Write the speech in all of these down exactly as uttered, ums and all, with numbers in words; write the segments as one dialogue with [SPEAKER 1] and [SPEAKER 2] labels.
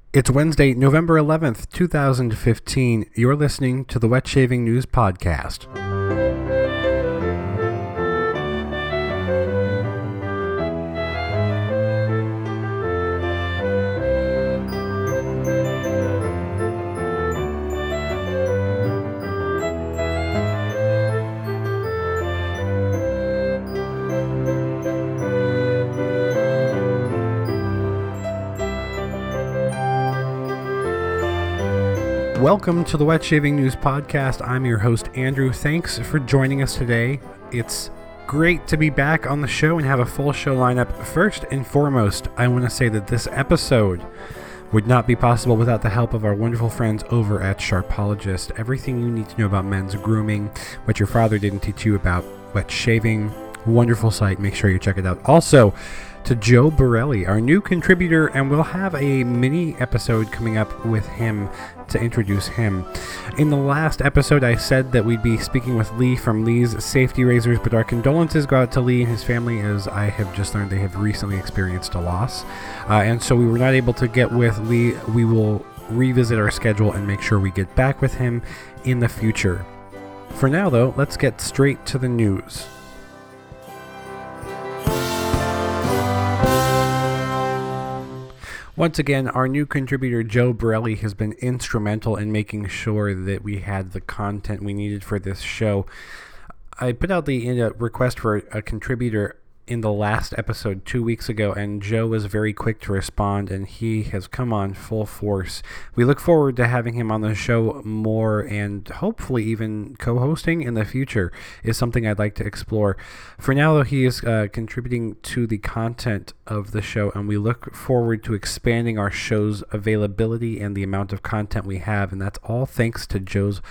[SPEAKER 1] It's Wednesday, November eleventh, twenty fifteen. You're listening to the Wet Shaving News Podcast. Welcome to the Wet Shaving News Podcast. I'm your host, Andrew. Thanks for joining us today. It's great to be back on the show and have a full show lineup. First and foremost, I want to say that this episode would not be possible without the help of our wonderful friends over at Sharpologist. Everything you need to know about men's grooming, what your father didn't teach you about wet shaving. Wonderful site. Make sure you check it out. Also, to Joe Borelli, our new contributor, and we'll have a mini episode coming up with him to introduce him. In the last episode, I said that we'd be speaking with Lee from Lee's Safety Razors, but our condolences go out to Lee and his family, as I have just learned they have recently experienced a loss. Uh, and so we were not able to get with Lee. We will revisit our schedule and make sure we get back with him in the future. For now, though, let's get straight to the news. Once again, our new contributor, Joe Borelli, has been instrumental in making sure that we had the content we needed for this show. I put out the uh, request for a contributor in the last episode two weeks ago, and Joe was very quick to respond, and he has come on full force. We look forward to having him on the show more, and hopefully even co-hosting in the future is something I'd like to explore. For now, though, he is uh, contributing to the content of the show, and we look forward to expanding our show's availability and the amount of content we have, and that's all thanks to Joe's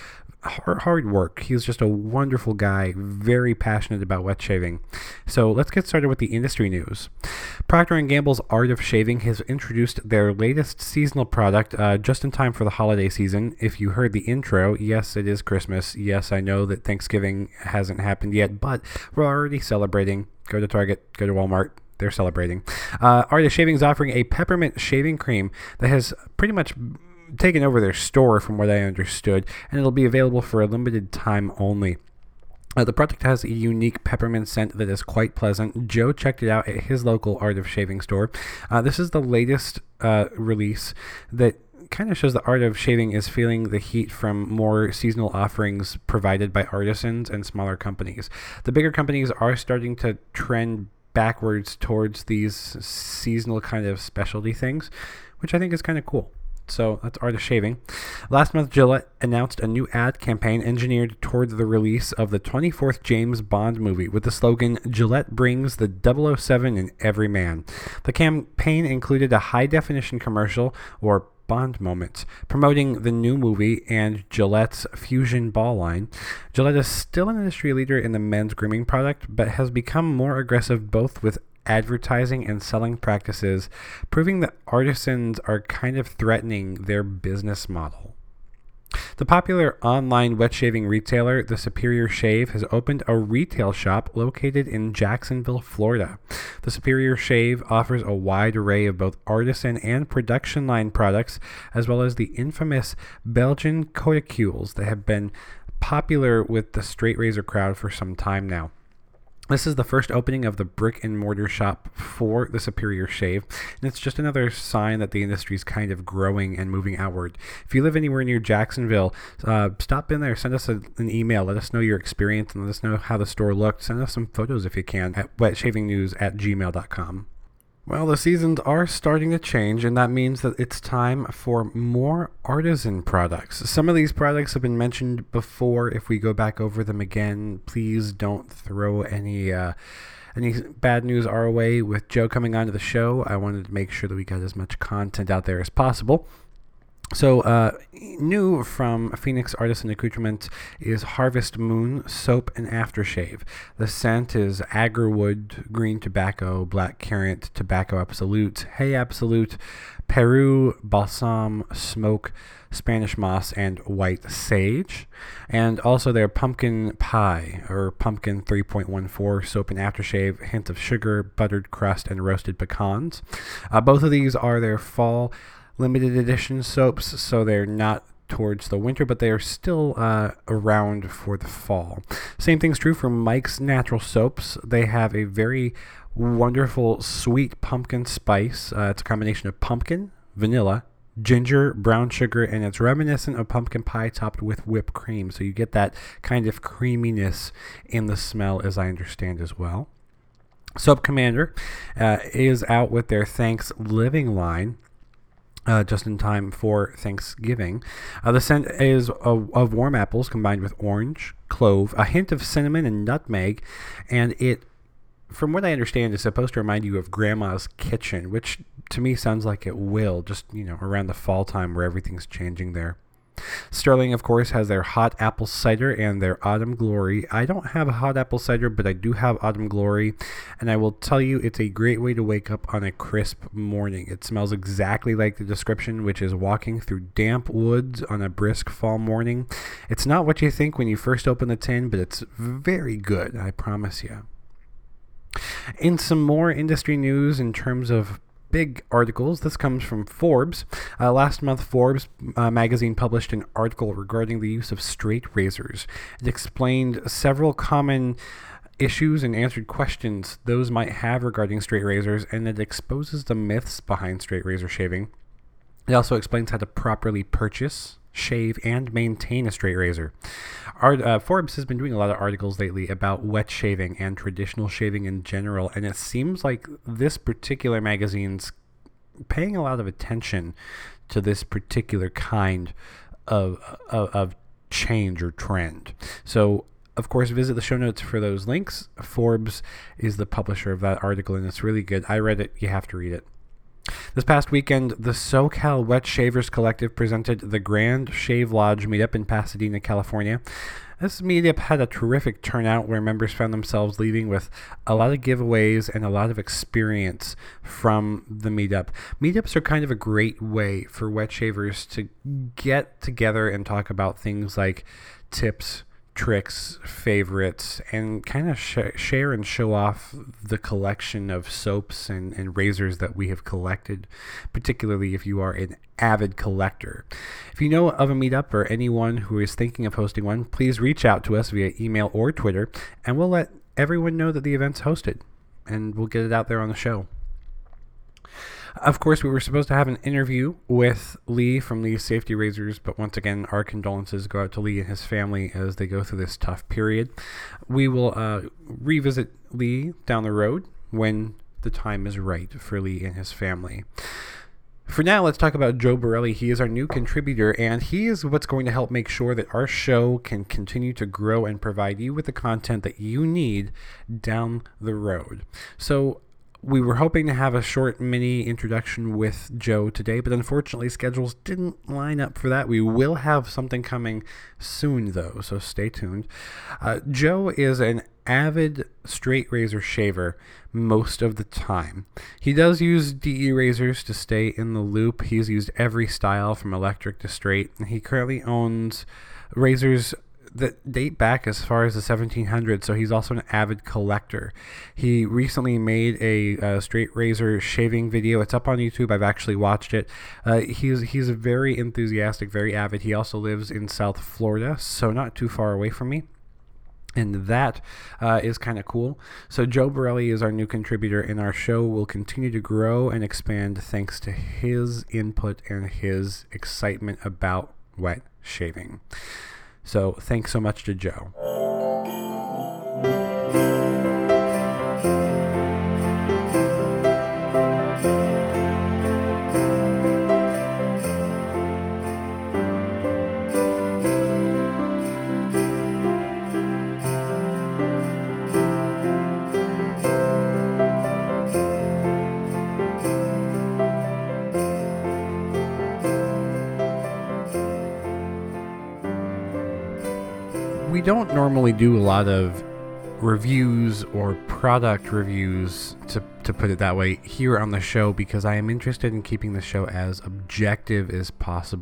[SPEAKER 1] hard work. He's just a wonderful guy, very passionate about wet shaving. So let's get started with the industry news. Procter and Gamble's Art of Shaving has introduced their latest seasonal product uh, just in time for the holiday season. If you heard the intro, yes, it is Christmas. Yes, I know that Thanksgiving hasn't happened yet, but we're already celebrating. Go to Target, go to Walmart. They're celebrating. Uh, Art of Shaving is offering a peppermint shaving cream that has pretty much taken over their store, from what I understood, and it'll be available for a limited time only. Uh, the product has a unique peppermint scent that is quite pleasant. Joe checked it out at his local Art of Shaving store. Uh, this is the latest uh, release that kind of shows the Art of Shaving is feeling the heat from more seasonal offerings provided by artisans and smaller companies. The bigger companies are starting to trend backwards towards these seasonal kind of specialty things, which I think is kind of cool. So that's Art of Shaving. Last month, Gillette announced a new ad campaign engineered toward the release of the twenty-fourth James Bond movie with the slogan, "Gillette brings the double oh seven in every man." The campaign included a high-definition commercial, or Bond moments, promoting the new movie and Gillette's Fusion Ball line. Gillette is still an industry leader in the men's grooming product, but has become more aggressive both with advertising and selling practices, proving that artisans are kind of threatening their business model. The popular online wet shaving retailer, The Superior Shave, has opened a retail shop located in Jacksonville, Florida. The Superior Shave offers a wide array of both artisan and production line products, as well as the infamous Belgian cuticules that have been popular with the straight razor crowd for some time now. This is the first opening of the brick and mortar shop for The Superior Shave, and it's just another sign that the industry is kind of growing and moving outward. If you live anywhere near Jacksonville, uh, stop in there, send us a, an email, let us know your experience, and let us know how the store looked. Send us some photos if you can at wetshavingnews at gmail dot com. Well, the seasons are starting to change, and that means that it's time for more artisan products. Some of these products have been mentioned before. If we go back over them again, please don't throw any uh, any bad news our way. With Joe coming onto the show, I wanted to make sure that we got as much content out there as possible. So, uh, new from Phoenix Artisan Accoutrement is Harvest Moon Soap and Aftershave. The scent is agarwood, green tobacco, black currant, tobacco absolute, hay absolute, Peru, balsam, smoke, Spanish moss, and white sage. And also their pumpkin pie, or pumpkin three point one four soap and aftershave, hint of sugar, buttered crust, and roasted pecans. Uh, both of these are their fall limited edition soaps, so they're not towards the winter, but they are still uh, around for the fall. Same thing's true for Mike's Natural Soaps. They have a very wonderful sweet pumpkin spice. Uh, it's a combination of pumpkin, vanilla, ginger, brown sugar, and it's reminiscent of pumpkin pie topped with whipped cream. So you get that kind of creaminess in the smell, as I understand as well. Soap Commander uh, is out with their Thanks Living line. Uh, just in time for Thanksgiving. Uh, the scent is of, of warm apples combined with orange, clove, a hint of cinnamon and nutmeg, and it, from what I understand, is supposed to remind you of Grandma's kitchen, which to me sounds like it will, just, you know, around the fall time where everything's changing there. Sterling, of course, has their hot apple cider and their autumn glory. I don't have a hot apple cider, but I do have autumn glory, and I will tell you it's a great way to wake up on a crisp morning. It smells exactly like the description, which is walking through damp woods on a brisk fall morning. It's not what you think when you first open the tin, but it's very good, I promise you. In some more industry news in terms of big articles, this comes from Forbes. Uh, last month, Forbes uh, magazine published an article regarding the use of straight razors. It explained several common issues and answered questions those might have regarding straight razors, and it exposes the myths behind straight razor shaving. It also explains how to properly purchase, shave, and maintain a straight razor. Art, uh, Forbes has been doing a lot of articles lately about wet shaving and traditional shaving in general, and it seems like this particular magazine's paying a lot of attention to this particular kind of, of, of change or trend. So, of course, visit the show notes for those links. Forbes is the publisher of that article, and it's really good. I read it. You have to read it. This past weekend, the SoCal Wet Shavers Collective presented the Grand Shave Lodge meetup in Pasadena, California. This meetup had a terrific turnout where members found themselves leaving with a lot of giveaways and a lot of experience from the meetup. Meetups are kind of a great way for wet shavers to get together and talk about things like tips, tricks, favorites, and kind of sh- share and show off the collection of soaps and, and razors that we have collected, particularly if you are an avid collector. If you know of a meetup or anyone who is thinking of hosting one, please reach out to us via email or Twitter, and we'll let everyone know that the event's hosted, and we'll get it out there on the show. Of course, we were supposed to have an interview with Lee from Lee's Safety Razors, but once again, our condolences go out to Lee and his family as they go through this tough period. We will uh, revisit Lee down the road when the time is right for Lee and his family. For now, let's talk about Joe Borelli. He is our new contributor, and he is what's going to help make sure that our show can continue to grow and provide you with the content that you need down the road. So, we were hoping to have a short mini introduction with Joe today, but unfortunately schedules didn't line up for that. We will have something coming soon, though, so stay tuned. Uh, Joe is an avid straight razor shaver most of the time. He does use D E razors to stay in the loop. He's used every style from electric to straight. He currently owns razors that date back as far as the seventeen hundreds, so he's also an avid collector. He recently made a uh, straight razor shaving video. It's up on YouTube. I've actually watched it. Uh, he's he's very enthusiastic, very avid. He also lives in South Florida, so not too far away from me. And that uh, is kind of cool. So Joe Borelli is our new contributor, and our show will continue to grow and expand thanks to his input and his excitement about wet shaving. So thanks so much to Joe. We don't normally do a lot of reviews or product reviews, to, to put it that way, here on the show, because I am interested in keeping the show as objective as possible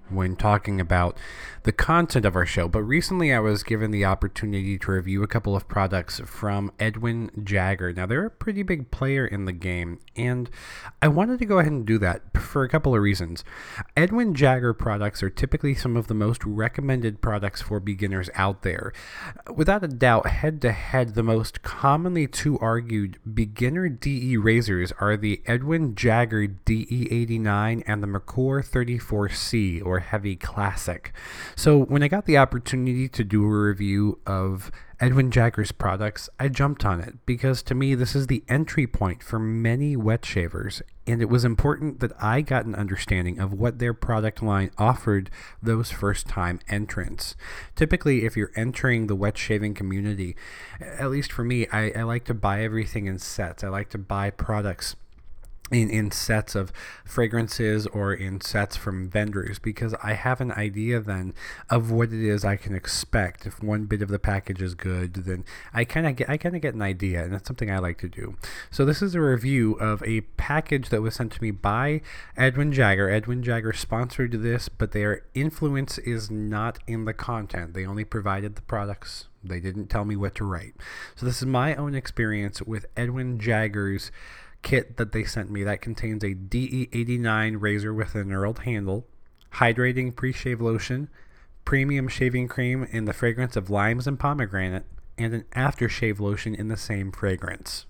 [SPEAKER 1] when talking about the content of our show, but recently I was given the opportunity to review a couple of products from Edwin Jagger. Now, they're a pretty big player in the game, and I wanted to go ahead and do that for a couple of reasons. Edwin Jagger products are typically some of the most recommended products for beginners out there. Without a doubt, head-to-head, the most commonly to-argued beginner D E razors are the Edwin Jagger D E eighty-nine and the Merkur thirty-four C, or Heavy Classic. So when I got the opportunity to do a review of Edwin Jagger's products, I jumped on it because to me this is the entry point for many wet shavers, and it was important that I got an understanding of what their product line offered those first-time entrants. Typically, if you're entering the wet shaving community, at least for me, I, I like to buy everything in sets. I like to buy products In, in sets of fragrances or in sets from vendors, because I have an idea then of what it is I can expect. If one bit of the package is good, then I kind of get I kind of get an idea, and that's something I like to do. So this is a review of a package that was sent to me by Edwin Jagger. Edwin Jagger sponsored this, but their influence is not in the content. They only provided the products. They didn't tell me what to write. So this is my own experience with Edwin Jagger's kit that they sent me that contains a D E eighty-nine razor with a knurled handle, hydrating pre-shave lotion, premium shaving cream in the fragrance of limes and pomegranate, and an aftershave lotion in the same fragrance.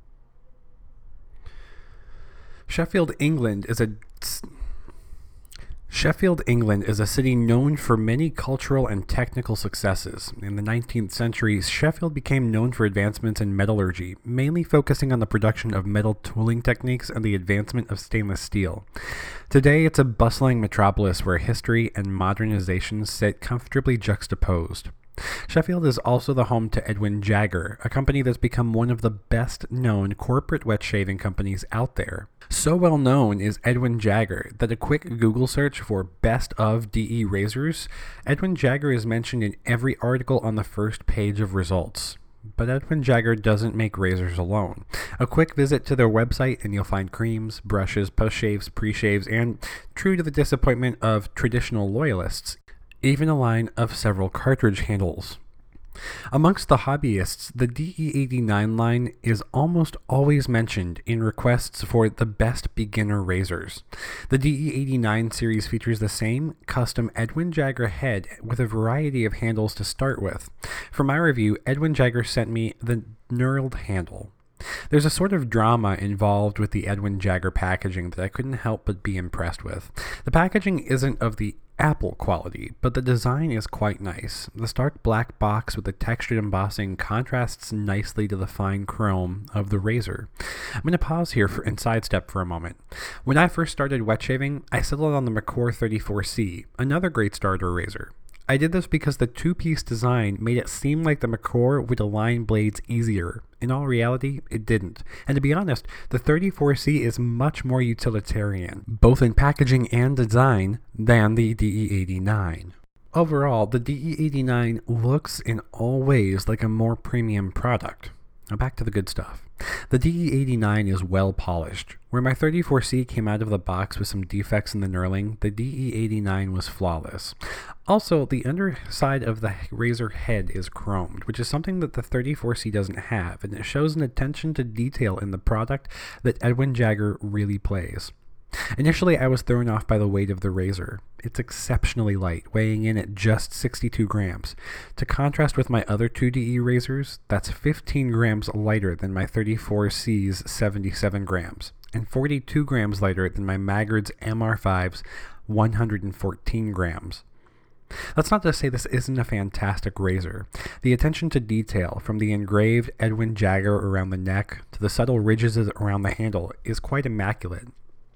[SPEAKER 1] Sheffield, England is a Sheffield, England is a city known for many cultural and technical successes. In the nineteenth century, Sheffield became known for advancements in metallurgy, mainly focusing on the production of metal tooling techniques and the advancement of stainless steel. Today, it's a bustling metropolis where history and modernization sit comfortably juxtaposed. Sheffield is also the home to Edwin Jagger, a company that's become one of the best-known corporate wet shaving companies out there. So well known is Edwin Jagger that a quick Google search for Best of D E Razors, Edwin Jagger is mentioned in every article on the first page of results. But Edwin Jagger doesn't make razors alone. A quick visit to their website and you'll find creams, brushes, post-shaves, pre-shaves, and, true to the disappointment of traditional loyalists, even a line of several cartridge handles. Amongst the hobbyists, the D E eighty-nine line is almost always mentioned in requests for the best beginner razors. The D E eighty-nine series features the same custom Edwin Jagger head with a variety of handles to start with. For my review, Edwin Jagger sent me the knurled handle. There's a sort of drama involved with the Edwin Jagger packaging that I couldn't help but be impressed with. The packaging isn't of the Apple quality, but the design is quite nice. The stark black box with the textured embossing contrasts nicely to the fine chrome of the razor. I'm going to pause here for, and sidestep for a moment. When I first started wet shaving, I settled on the Merkur thirty-four C, another great starter razor. I did this because the two-piece design made it seem like the Merkur would align blades easier. In all reality, it didn't. And to be honest, the thirty-four C is much more utilitarian, both in packaging and design, than the D E eighty-nine. Overall, the D E eighty-nine looks in all ways like a more premium product. Now back to the good stuff. The D E eighty-nine is well polished. Where my thirty-four C came out of the box with some defects in the knurling, the D E eighty-nine was flawless. Also, the underside of the razor head is chromed, which is something that the thirty-four C doesn't have, and it shows an attention to detail in the product that Edwin Jagger really plays. Initially, I was thrown off by the weight of the razor. It's exceptionally light, weighing in at just sixty-two grams. To contrast with my other two D E razors, that's fifteen grams lighter than my thirty-four C's seventy-seven grams, and forty-two grams lighter than my Maggard's M R five's one hundred fourteen grams. That's not to say this isn't a fantastic razor. The attention to detail, from the engraved Edwin Jagger around the neck to the subtle ridges around the handle, is quite immaculate.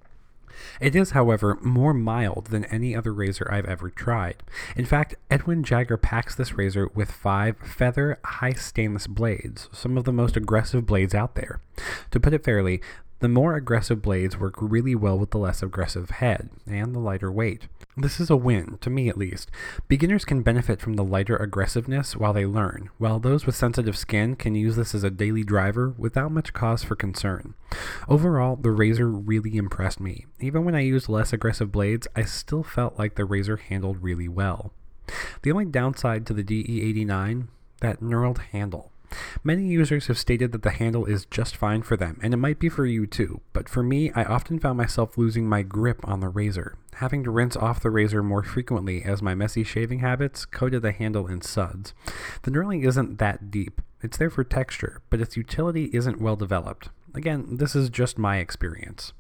[SPEAKER 1] It is, however, more mild than any other razor I've ever tried. In fact, Edwin Jagger packs this razor with five feather high stainless blades, some of the most aggressive blades out there. To put it fairly, The more aggressive blades work really well with the less aggressive head and the lighter weight. This is a win, to me at least. Beginners can benefit from the lighter aggressiveness while they learn, while those with sensitive skin can use this as a daily driver without much cause for concern. Overall, the razor really impressed me. Even when I used less aggressive blades, I still felt like the razor handled really well. The only downside to the D E eighty-nine, that knurled handle. Many users have stated that the handle is just fine for them, and it might be for you too, but for me, I often found myself losing my grip on the razor, having to rinse off the razor more frequently as my messy shaving habits coated the handle in suds. The knurling isn't that deep. It's there for texture, but its utility isn't well developed. Again, this is just my experience.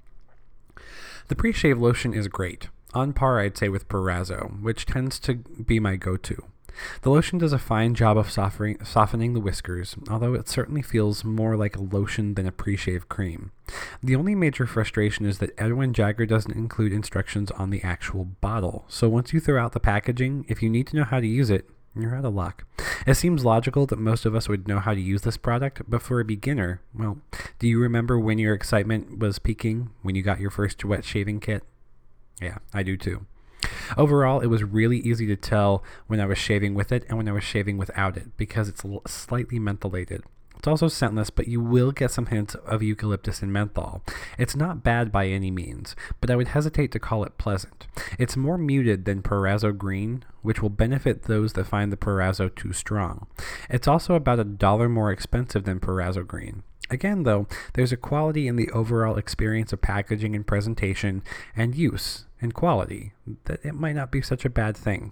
[SPEAKER 1] The pre-shave lotion is great, on par I'd say with Perazzo, which tends to be my go-to. The lotion does a fine job of softening, softening the whiskers, although it certainly feels more like a lotion than a pre-shave cream. The only major frustration is that Edwin Jagger doesn't include instructions on the actual bottle, so once you throw out the packaging, if you need to know how to use it, you're out of luck. It seems logical that most of us would know how to use this product, but for a beginner, well, do you remember when your excitement was peaking when you got your first wet shaving kit? Yeah, I do too. Overall, it was really easy to tell when I was shaving with it and when I was shaving without it because it's slightly mentholated. It's also scentless, but you will get some hints of eucalyptus and menthol. It's not bad by any means, but I would hesitate to call it pleasant. It's more muted than Perazzo Green, which will benefit those that find the Perazzo too strong. It's also about a dollar more expensive than Perazzo Green. Again, though, there's a quality in the overall experience of packaging and presentation and use and quality that it might not be such a bad thing.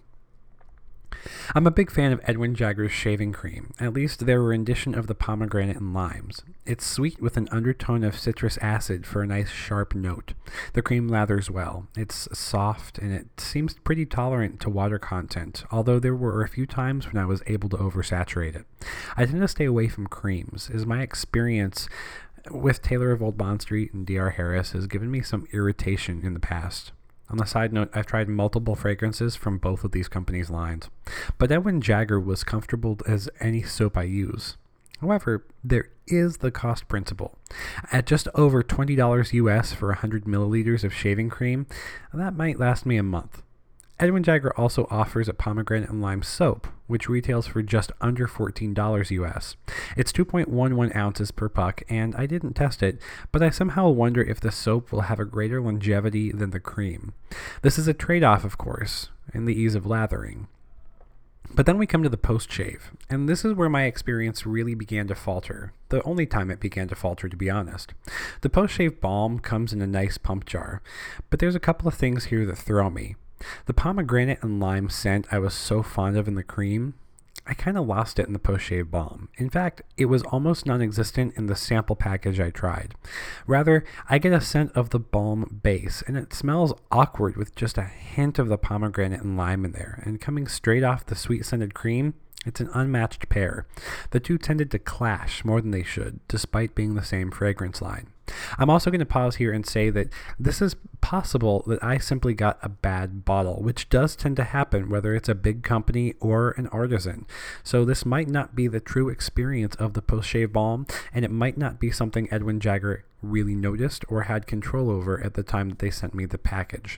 [SPEAKER 1] I'm a big fan of Edwin Jagger's shaving cream, at least their rendition of the pomegranate and limes. It's sweet with an undertone of citrus acid for a nice sharp note. The cream lathers well. It's soft and it seems pretty tolerant to water content, although there were a few times when I was able to oversaturate it. I tend to stay away from creams, as my experience with Taylor of Old Bond Street and D R Harris has given me some irritation in the past. On the side note, I've tried multiple fragrances from both of these companies' lines, but Edwin Jagger was comfortable as any soap I use. However, there is the cost principle. At just over twenty dollars U S for one hundred milliliters of shaving cream, that might last me a month. Edwin Jagger also offers a pomegranate and lime soap, which retails for just under fourteen dollars U S. It's two point one one ounces per puck, and I didn't test it, but I somehow wonder if the soap will have a greater longevity than the cream. This is a trade-off, of course, in the ease of lathering. But then we come to the post-shave, and this is where my experience really began to falter. The only time it began to falter, to be honest. The post-shave balm comes in a nice pump jar, but there's a couple of things here that throw me. The pomegranate and lime scent I was so fond of in the cream, I kind of lost it in the post-shave balm. In fact, it was almost non-existent in the sample package I tried. Rather, I get a scent of the balm base, and it smells awkward with just a hint of the pomegranate and lime in there. And coming straight off the sweet-scented cream, it's an unmatched pair. The two tended to clash more than they should, despite being the same fragrance line. I'm also going to pause here and say that this is possible that I simply got a bad bottle, which does tend to happen whether it's a big company or an artisan. So this might not be the true experience of the post-shave balm, and it might not be something Edwin Jagger really noticed or had control over at the time that they sent me the package.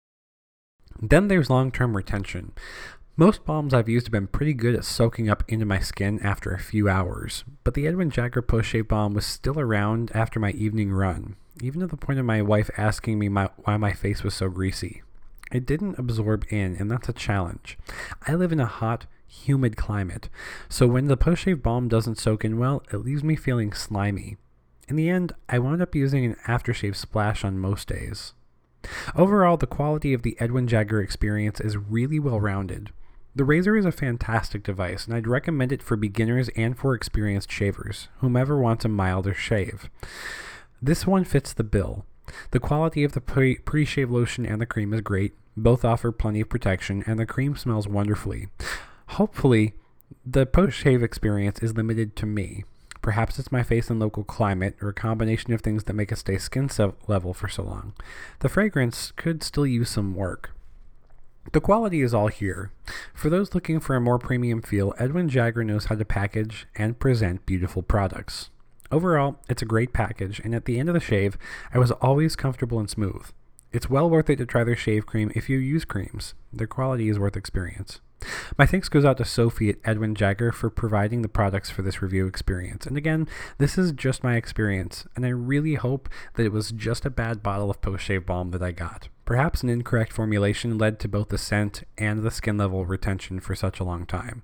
[SPEAKER 1] Then there's long-term retention. Most balms I've used have been pretty good at soaking up into my skin after a few hours, but the Edwin Jagger post-shave balm was still around after my evening run, even to the point of my wife asking me my, why my face was so greasy. It didn't absorb in, and that's a challenge. I live in a hot, humid climate, so when the post-shave balm doesn't soak in well, it leaves me feeling slimy. In the end, I wound up using an aftershave splash on most days. Overall, the quality of the Edwin Jagger experience is really well-rounded. The razor is a fantastic device, and I'd recommend it for beginners and for experienced shavers, whomever wants a milder shave. This one fits the bill. The quality of the pre- pre-shave lotion and the cream is great. Both offer plenty of protection, and the cream smells wonderfully. Hopefully, the post-shave experience is limited to me. Perhaps it's my face and local climate, or a combination of things that make it stay skin level for so long. The fragrance could still use some work. The quality is all here. For those looking for a more premium feel, Edwin Jagger knows how to package and present beautiful products. Overall, it's a great package, and at the end of the shave, I was always comfortable and smooth. It's well worth it to try their shave cream if you use creams. Their quality is worth experience. My thanks goes out to Sophie at Edwin Jagger for providing the products for this review experience. And again, this is just my experience, and I really hope that it was just a bad bottle of post-shave balm that I got. Perhaps an incorrect formulation led to both the scent and the skin level retention for such a long time.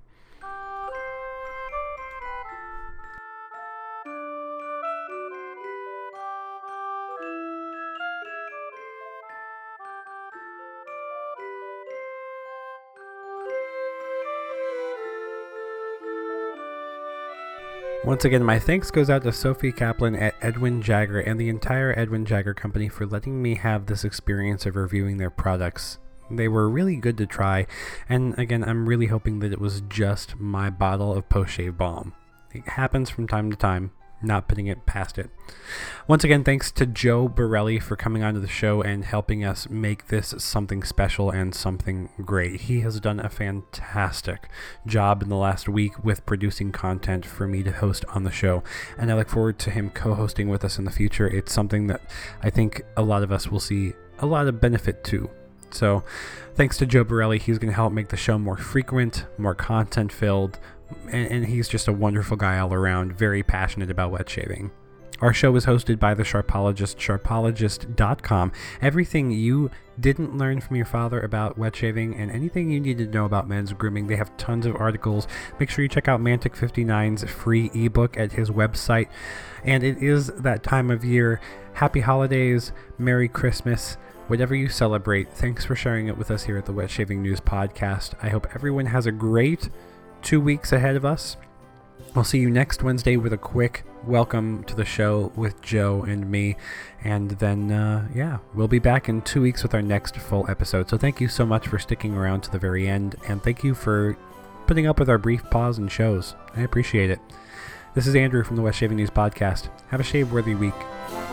[SPEAKER 1] Once again, my thanks goes out to Sophie Kaplan at Edwin Jagger and the entire Edwin Jagger company for letting me have this experience of reviewing their products. They were really good to try, and again, I'm really hoping that it was just my bottle of post-shave balm. It happens from time to time, not putting it past it. Once again, thanks to Joe Borelli for coming onto the show and helping us make this something special and something great. He has done a fantastic job in the last week with producing content for me to host on the show, and I look forward to him co-hosting with us in the future. It's something that I think a lot of us will see a lot of benefit to. So thanks to Joe Borelli. He's going to help make the show more frequent, more content-filled, and, and he's just a wonderful guy all around, very passionate about wet shaving. Our show is hosted by the Sharpologist, sharpologist dot com. Everything you didn't learn from your father about wet shaving and anything you need to know about men's grooming. They have tons of articles. Make sure you check out Mantic fifty-nine's free ebook at his website. And it is that time of year. Happy holidays, Merry Christmas, whatever you celebrate. Thanks for sharing it with us here at the Wet Shaving News Podcast. I hope everyone has a great two weeks ahead of us. I'll see you next Wednesday with a quick welcome to the show with Joe and me. And then, uh, yeah, we'll be back in two weeks with our next full episode. So thank you so much for sticking around to the very end. And thank you for putting up with our brief pause and shows. I appreciate it. This is Andrew from the Wet Shaving News Podcast. Have a shave-worthy week.